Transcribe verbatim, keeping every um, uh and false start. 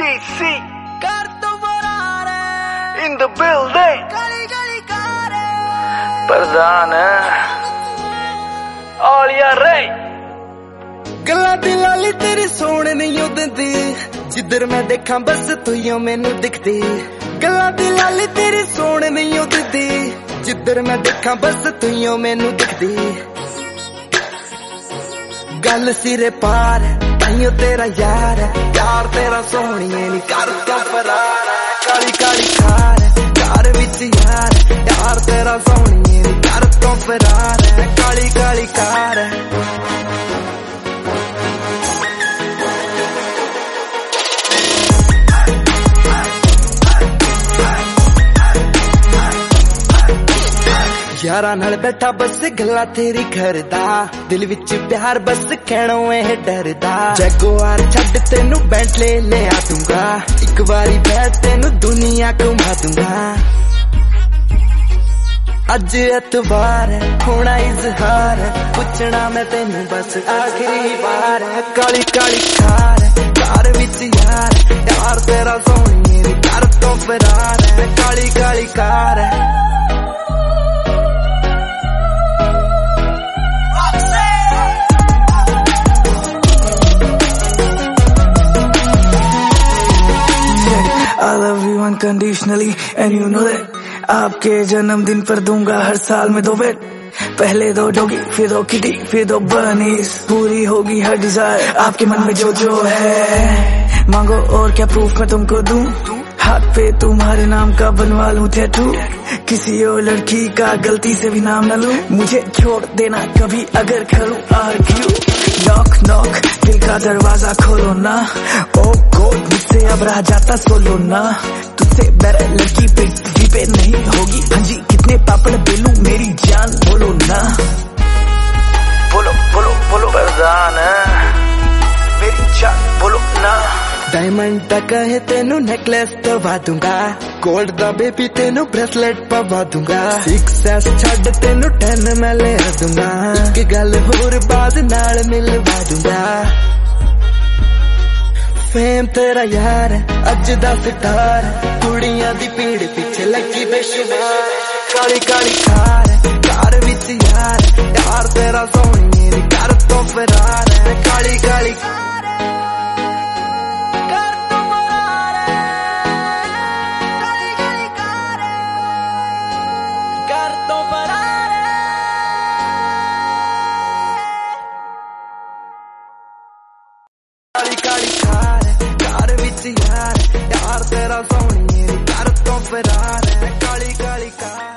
D C कर तो बरार है in the building गली गली कार प्रधान आलिया रे गला दिलाली तेरी सोने नहीं उदंदी जिधर मैं देखा बस तू यो मैनू दिखती गला दिलाली तेरी सोने नहीं उदंदी जिधर मैं देखा बस तू यो मैनू दिखती गल सिरे पार ताइयों तेरा यार यार तेरा सोहणिए नी कर तो फरार काली काली कार कार विच यार यार तेरा सोहणिए नी कर तो फरार काली काली कार यारा नाल बैठा बस गला तेरी करदा दिल विच प्यार बस कहणों ए डरदा जगुआर छड्ड तेनू बेंटले ले आ दूंगा एक बारी बैठ तेनू दुनिया घुमा दूंगा अज एतवार होना इजहार पुछना मैं तेनू बस आखिरी बार काली काली कार कार विच यार यार तेरा सोहणिए कर तो फरार काली काली car I love you unconditionally and you know that आपके जन्मदिन पर दूंगा हर साल में दो बेट पहले दो डॉगी फिर दो किटी फिर दो बर्नीस पूरी होगी हर डिजायर आपके मन में जो जो है मांगो और क्या प्रूफ मैं तुमको दूं हाथ पे तुम्हारे नाम का बनवा लूं टैटू किसी और लड़की का गलती से भी नाम न लूं मुझे छोड़ देना कभी अगर करूं आर्ग्यू नॉक नॉक दिल का दरवाजा खोलो ना ओ गॉड मुझसे अब रह जाता सोलो ना तुझसे मेरा लड़की पृथ्वी पे नहीं होगी हाँ जी कितने पापड़ बेलू मेरी जान बोलो ना बोलो बोलो बोलो प्रधान मेरी जान बोलो ना डायमंड का कहे तेनू नेकलेस पवा दूंगा गोल्ड दा बेबी तेनू ब्रेसलेट पवा दूंगा सिक्स एस छड्ड तेनू टेन मैं ले दूंगा एक गल होर बाद नाल मिलवा दूंगा फेम तेरा यार अज दा सितार कुड़ियां दी भीड़ पिछे लगी बेशुमार काली काली कार कार विच यार यार तेरा सोहणिए कर तो फरार काली काली काली काली कार कार विच यार यार तेरा सोहणिए कर तो फरार काली काली कार।